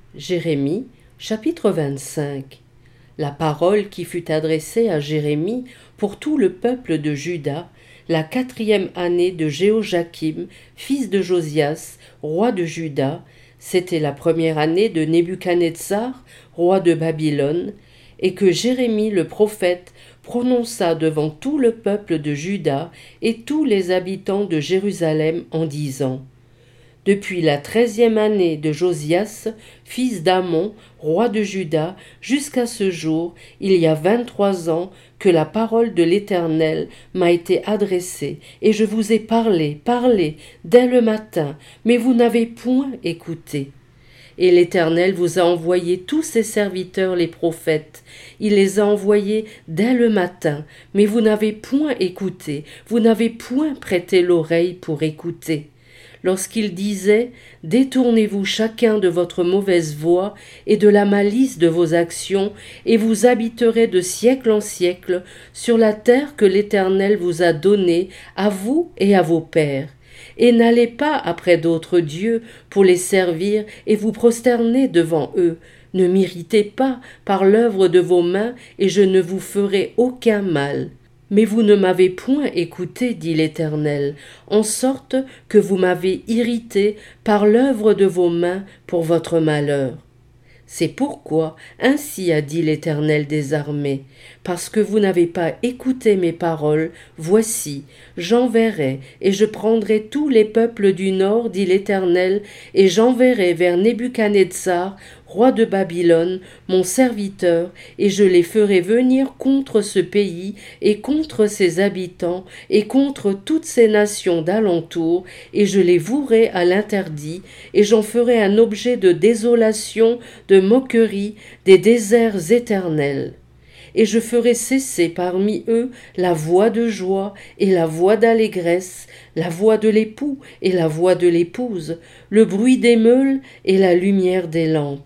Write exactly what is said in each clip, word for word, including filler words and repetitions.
Jérémie, chapitre vingt-cinq. La parole qui fut adressée à Jérémie pour tout le peuple de Juda, la quatrième année de Jéhojakim, fils de Josias, roi de Juda, c'était la première année de Nebuchadnezzar, roi de Babylone, et que Jérémie le prophète prononça devant tout le peuple de Juda et tous les habitants de Jérusalem en disant: Depuis la treizième année de Josias, fils d'Amon, roi de Juda, jusqu'à ce jour, il y a vingt-trois ans que la parole de l'Éternel m'a été adressée, et je vous ai parlé, parlé, dès le matin, mais vous n'avez point écouté. Et l'Éternel vous a envoyé tous ses serviteurs les prophètes. Il les a envoyés dès le matin, mais vous n'avez point écouté, vous n'avez point prêté l'oreille pour écouter. Lorsqu'il disait « Détournez-vous chacun de votre mauvaise voie et de la malice de vos actions, et vous habiterez de siècle en siècle sur la terre que l'Éternel vous a donnée, à vous et à vos pères. Et n'allez pas après d'autres dieux pour les servir et vous prosterner devant eux. Ne m'irritez pas par l'œuvre de vos mains, et je ne vous ferai aucun mal. » Mais vous ne m'avez point écouté, dit l'Éternel, en sorte que vous m'avez irrité par l'œuvre de vos mains pour votre malheur. C'est pourquoi ainsi a dit l'Éternel des armées, parce que vous n'avez pas écouté mes paroles, voici, j'enverrai, et je prendrai tous les peuples du nord, dit l'Éternel, et j'enverrai vers Nebuchadnezzar, roi de Babylone, mon serviteur, et je les ferai venir contre ce pays, et contre ses habitants, et contre toutes ces nations d'alentour, et je les vouerai à l'interdit, et j'en ferai un objet de désolation, de moquerie, des déserts éternels. Et je ferai cesser parmi eux la voix de joie et la voix d'allégresse, la voix de l'époux et la voix de l'épouse, le bruit des meules et la lumière des lampes.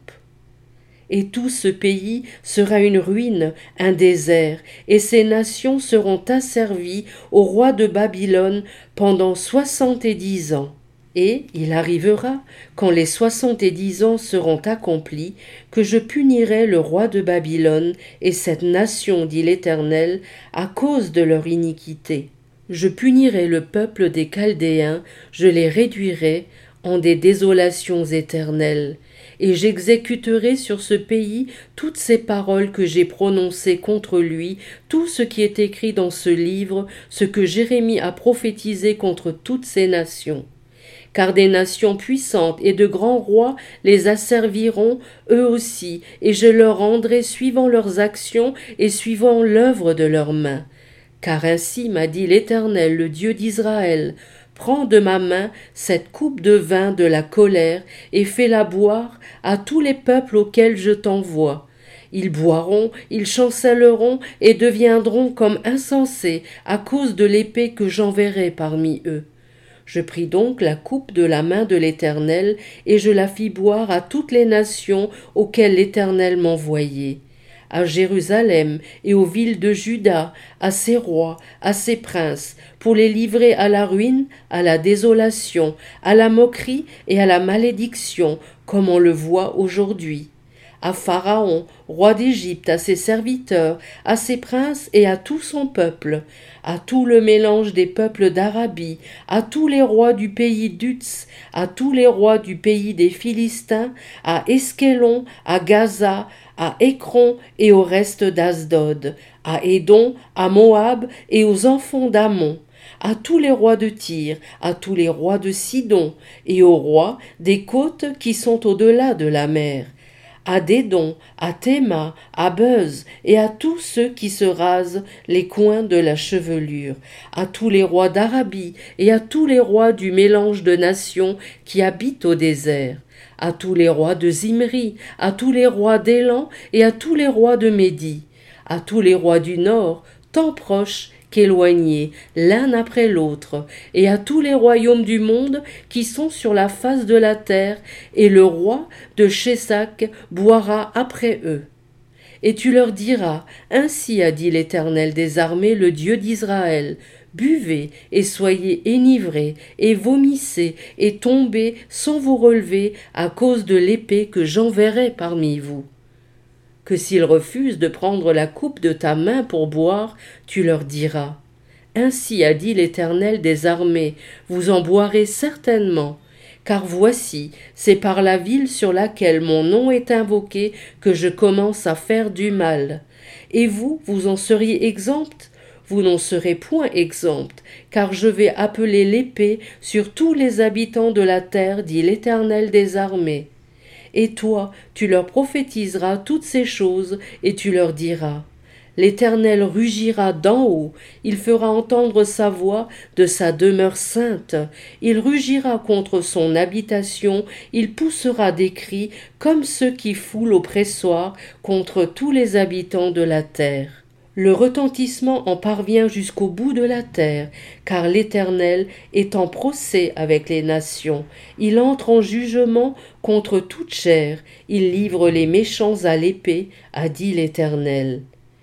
Et tout ce pays sera une ruine, un désert, et ces nations seront asservies au roi de Babylone pendant soixante-dix ans. Et il arrivera, quand les soixante-dix ans seront accomplis, que je punirai le roi de Babylone et cette nation, dit l'Éternel, à cause de leur iniquité. Je punirai le peuple des Chaldéens, je les réduirai en des désolations éternelles, et j'exécuterai sur ce pays toutes ces paroles que j'ai prononcées contre lui, tout ce qui est écrit dans ce livre, ce que Jérémie a prophétisé contre toutes ces nations. Car des nations puissantes et de grands rois les asserviront eux aussi, et je leur rendrai suivant leurs actions et suivant l'œuvre de leurs mains. Car ainsi m'a dit l'Éternel, le Dieu d'Israël, prends de ma main cette coupe de vin de la colère et fais-la boire à tous les peuples auxquels je t'envoie. Ils boiront, ils chancelleront et deviendront comme insensés à cause de l'épée que j'enverrai parmi eux. Je pris donc la coupe de la main de l'Éternel, et je la fis boire à toutes les nations auxquelles l'Éternel m'envoyait, à Jérusalem et aux villes de Juda, à ses rois, à ses princes, pour les livrer à la ruine, à la désolation, à la moquerie et à la malédiction, comme on le voit aujourd'hui. À Pharaon, roi d'Égypte, à ses serviteurs, à ses princes et à tout son peuple, à tout le mélange des peuples d'Arabie, à tous les rois du pays d'Utz, à tous les rois du pays des Philistins, à Esquélon, à Gaza, à Écron et au reste d'Asdod, à Édom, à Moab et aux enfants d'Ammon, à tous les rois de Tyr, à tous les rois de Sidon et aux rois des côtes qui sont au-delà de la mer, à Dédon, à Théma, à Beuz, et à tous ceux qui se rasent les coins de la chevelure, à tous les rois d'Arabie, et à tous les rois du mélange de nations qui habitent au désert, à tous les rois de Zimri, à tous les rois d'Élan, et à tous les rois de Médie, à tous les rois du nord, tant proches qu'éloignés, l'un après l'autre, et à tous les royaumes du monde qui sont sur la face de la terre, et le roi de Sheshak boira après eux. Et tu leur diras, ainsi a dit l'Éternel des armées, le Dieu d'Israël, buvez et soyez enivrés, et vomissez et tombez sans vous relever à cause de l'épée que j'enverrai parmi vous. Que s'ils refusent de prendre la coupe de ta main pour boire, tu leur diras: Ainsi a dit l'Éternel des armées, vous en boirez certainement. Car voici, c'est par la ville sur laquelle mon nom est invoqué que je commence à faire du mal. Et vous, vous en seriez exempts? Vous n'en serez point exempts, car je vais appeler l'épée sur tous les habitants de la terre, dit l'Éternel des armées. Et toi, tu leur prophétiseras toutes ces choses, et tu leur diras: L'Éternel rugira d'en haut, il fera entendre sa voix de sa demeure sainte, il rugira contre son habitation, il poussera des cris comme ceux qui foulent au pressoir contre tous les habitants de la terre. Le retentissement en parvient jusqu'au bout de la terre, car l'Éternel est en procès avec les nations. Il entre en jugement contre toute chair, il livre les méchants à l'épée, a dit l'Éternel.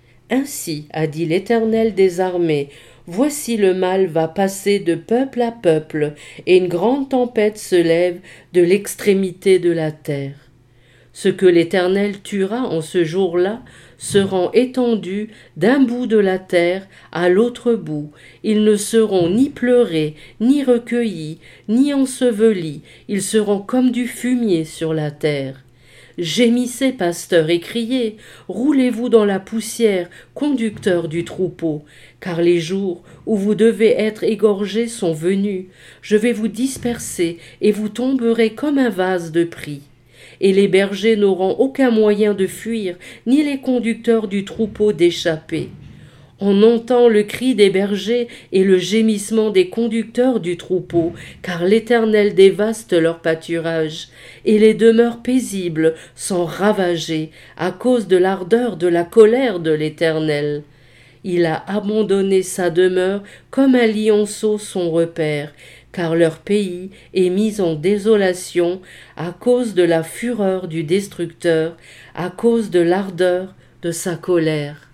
Ainsi a dit l'Éternel des armées, voici le mal va passer de peuple à peuple, et une grande tempête se lève de l'extrémité de la terre. Ce que l'Éternel tuera en ce jour-là seront étendus d'un bout de la terre à l'autre bout. Ils ne seront ni pleurés, ni recueillis, ni ensevelis. Ils seront comme du fumier sur la terre. Gémissez, pasteurs, et criez, roulez-vous dans la poussière, conducteurs du troupeau, car les jours où vous devez être égorgés sont venus. Je vais vous disperser, et vous tomberez comme un vase de prix. Et les bergers n'auront aucun moyen de fuir, ni les conducteurs du troupeau d'échapper. On entend le cri des bergers et le gémissement des conducteurs du troupeau, car l'Éternel dévaste leur pâturage, et les demeures paisibles sont ravagées à cause de l'ardeur de la colère de l'Éternel. Il a abandonné sa demeure comme un lionceau son repère, car leur pays est mis en désolation à cause de la fureur du destructeur, à cause de l'ardeur de sa colère.